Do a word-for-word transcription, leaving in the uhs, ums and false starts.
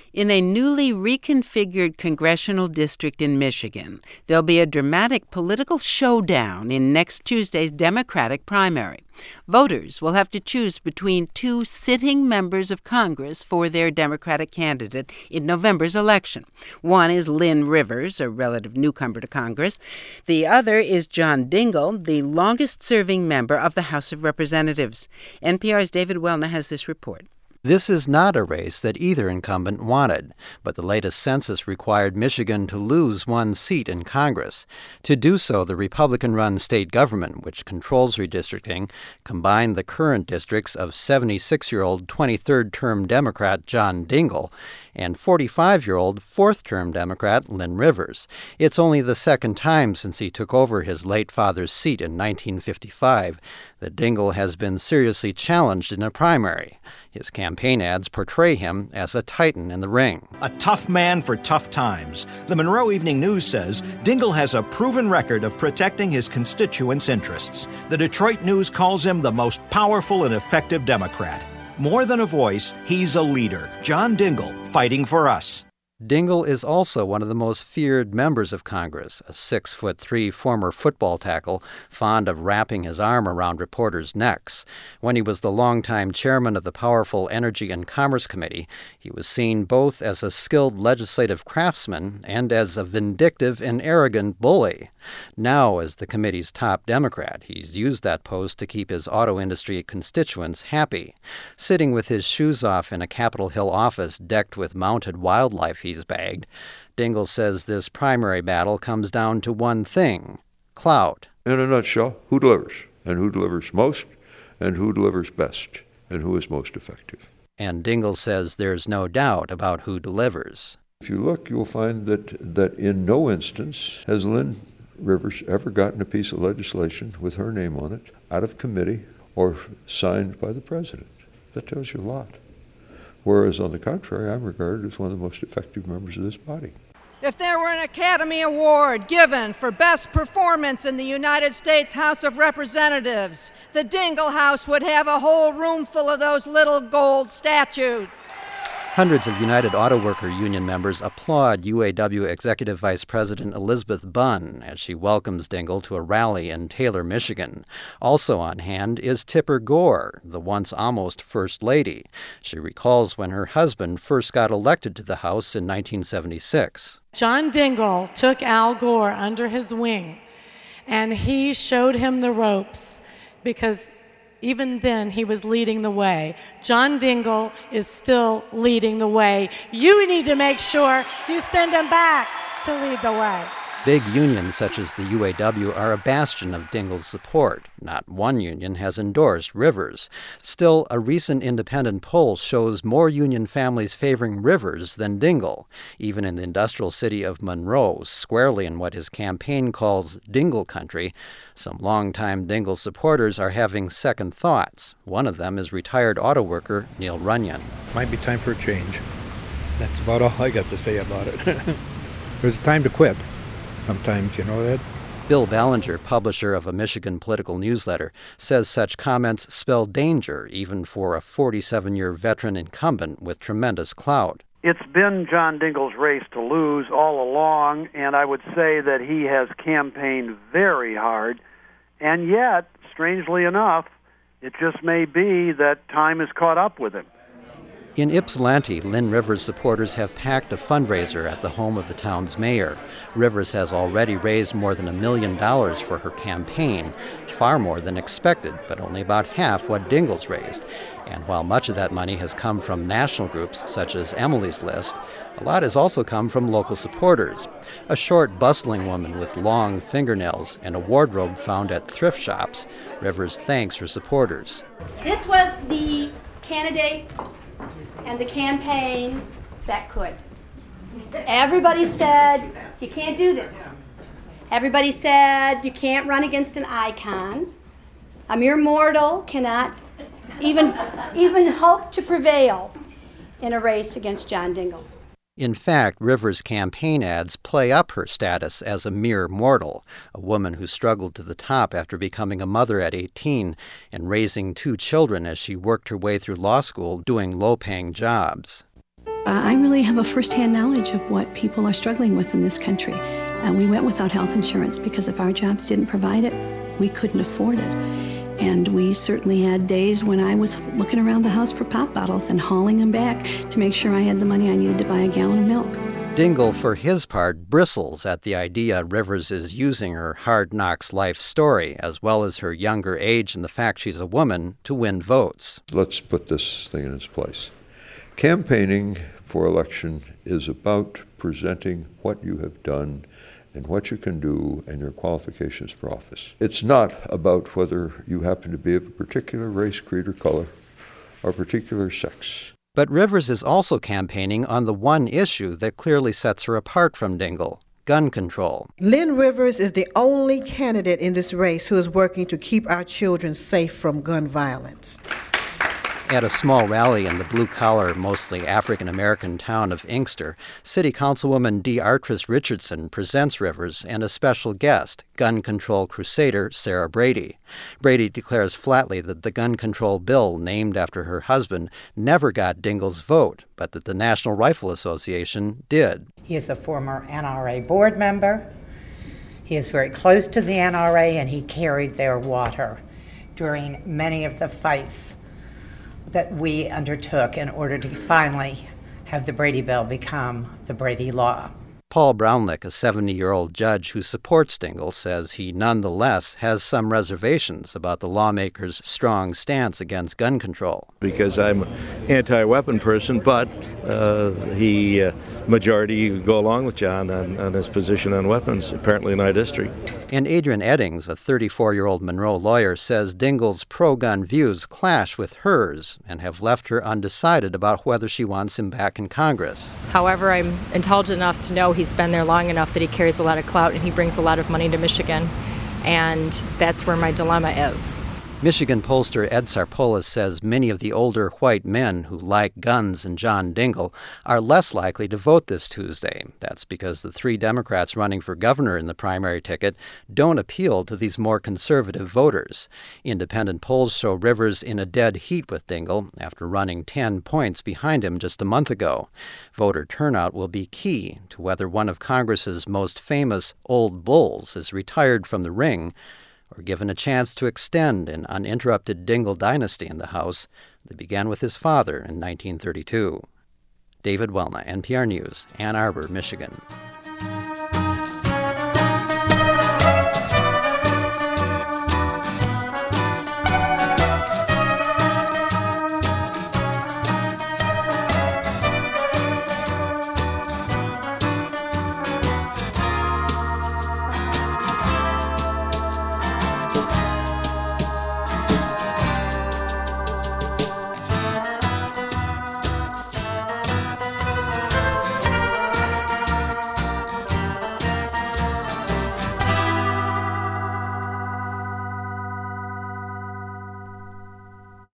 In a newly reconfigured congressional district in Michigan, there'll be a dramatic political showdown in next Tuesday's Democratic primary. Voters will have to choose between two sitting members of Congress for their Democratic candidate in November's election. One is Lynn Rivers, a relative newcomer to Congress. The other is John Dingell, the longest-serving member of the House of Representatives. N P R's David Welna has this report. This is not a race that either incumbent wanted, but the latest census required Michigan to lose one seat in Congress. To do so, the Republican-run state government, which controls redistricting, combined the current districts of seventy-six-year-old twenty-third term Democrat John Dingell and forty-five-year-old fourth-term Democrat Lynn Rivers. It's only the second time since he took over his late father's seat in nineteen fifty-five that Dingell has been seriously challenged in a primary. His campaign ads portray him as a titan in the ring. A tough man for tough times. The Monroe Evening News says Dingell has a proven record of protecting his constituents' interests. The Detroit News calls him the most powerful and effective Democrat. More than a voice, he's a leader. John Dingell, fighting for us. Dingell is also one of the most feared members of Congress, a six foot three former football tackle fond of wrapping his arm around reporters' necks. When he was the longtime chairman of the powerful Energy and Commerce Committee, he was seen both as a skilled legislative craftsman and as a vindictive and arrogant bully. Now, as the committee's top Democrat, he's used that post to keep his auto industry constituents happy. Sitting with his shoes off in a Capitol Hill office decked with mounted wildlife he's bagged, Dingell says this primary battle comes down to one thing: clout. In a nutshell, who delivers, and who delivers most, and who delivers best, and who is most effective. And Dingell says there's no doubt about who delivers. If you look, you'll find that, that in no instance has Lynn Rivers ever gotten a piece of legislation with her name on it out of committee or signed by the president. That tells you a lot. Whereas, on the contrary, I'm regarded as one of the most effective members of this body. If there were an Academy Award given for best performance in the United States House of Representatives, the Dingell House would have a whole room full of those little gold statues. Hundreds of United Auto Worker Union members applaud U A W Executive Vice President Elizabeth Bunn as she welcomes Dingell to a rally in Taylor, Michigan. Also on hand is Tipper Gore, the once almost First Lady. She recalls when her husband first got elected to the House in nineteen seventy-six. John Dingell took Al Gore under his wing, and he showed him the ropes because even then, he was leading the way. John Dingell is still leading the way. You need to make sure you send him back to lead the way. Big unions such as the U A W are a bastion of Dingell's support. Not one union has endorsed Rivers. Still, a recent independent poll shows more union families favoring Rivers than Dingell, even in the industrial city of Monroe, squarely in what his campaign calls Dingell country. Some longtime Dingell supporters are having second thoughts. One of them is retired auto worker Neil Runyon. Might be time for a change. That's about all I got to say about it. There's a time to quit. Sometimes, you know that? Bill Ballinger, publisher of a Michigan political newsletter, says such comments spell danger even for a forty-seven-year veteran incumbent with tremendous clout. It's been John Dingell's race to lose all along, and I would say that he has campaigned very hard. And yet, strangely enough, it just may be that time has caught up with him. In Ypsilanti, Lynn Rivers supporters have packed a fundraiser at the home of the town's mayor. Rivers has already raised more than a million dollars for her campaign, far more than expected, but only about half what Dingell's raised. And while much of that money has come from national groups such as Emily's List, a lot has also come from local supporters. A short, bustling woman with long fingernails and a wardrobe found at thrift shops, Rivers thanks her supporters. This was the candidate and the campaign that could. Everybody said, you can't do this. Everybody said, you can't run against an icon. A mere mortal cannot even, even hope to prevail in a race against John Dingell. In fact, Rivers' campaign ads play up her status as a mere mortal, a woman who struggled to the top after becoming a mother at eighteen and raising two children as she worked her way through law school doing low-paying jobs. I really have a firsthand knowledge of what people are struggling with in this country. And we went without health insurance because if our jobs didn't provide it, we couldn't afford it. And we certainly had days when I was looking around the house for pop bottles and hauling them back to make sure I had the money I needed to buy a gallon of milk. Dingell, for his part, bristles at the idea Rivers is using her hard knocks life story, as well as her younger age and the fact she's a woman, to win votes. Let's put this thing in its place. Campaigning for election is about presenting what you have done and what you can do and your qualifications for office. It's not about whether you happen to be of a particular race, creed, or color, or particular sex. But Rivers is also campaigning on the one issue that clearly sets her apart from Dingell: gun control. Lynn Rivers is the only candidate in this race who is working to keep our children safe from gun violence. At a small rally in the blue-collar, mostly African-American town of Inkster, City Councilwoman DeArtris Richardson presents Rivers and a special guest, gun control crusader Sarah Brady. Brady declares flatly that the gun control bill, named after her husband, never got Dingell's vote, but that the National Rifle Association did. He is a former N R A board member. He is very close to the N R A, and he carried their water during many of the fights that we undertook in order to finally have the Brady Bill become the Brady Law. Paul Brownlick, a seventy-year-old judge who supports Dingell, says he nonetheless has some reservations about the lawmaker's strong stance against gun control. Because I'm an anti-weapon person, but uh, he, uh, majority go along with John on, on his position on weapons, apparently in our district. And Adrian Eddings, a thirty-four-year-old Monroe lawyer, says Dingell's pro-gun views clash with hers and have left her undecided about whether she wants him back in Congress. However, I'm intelligent enough to know he's been there long enough that he carries a lot of clout and he brings a lot of money to Michigan, and that's where my dilemma is. Michigan pollster Ed Sarpolis says many of the older white men who like guns and John Dingell are less likely to vote this Tuesday. That's because the three Democrats running for governor in the primary ticket don't appeal to these more conservative voters. Independent polls show Rivers in a dead heat with Dingell after running ten points behind him just a month ago. Voter turnout will be key to whether one of Congress's most famous old bulls is retired from the ring or given a chance to extend an uninterrupted Dingell dynasty in the House that began with his father in nineteen thirty-two. David Welna, N P R News, Ann Arbor, Michigan.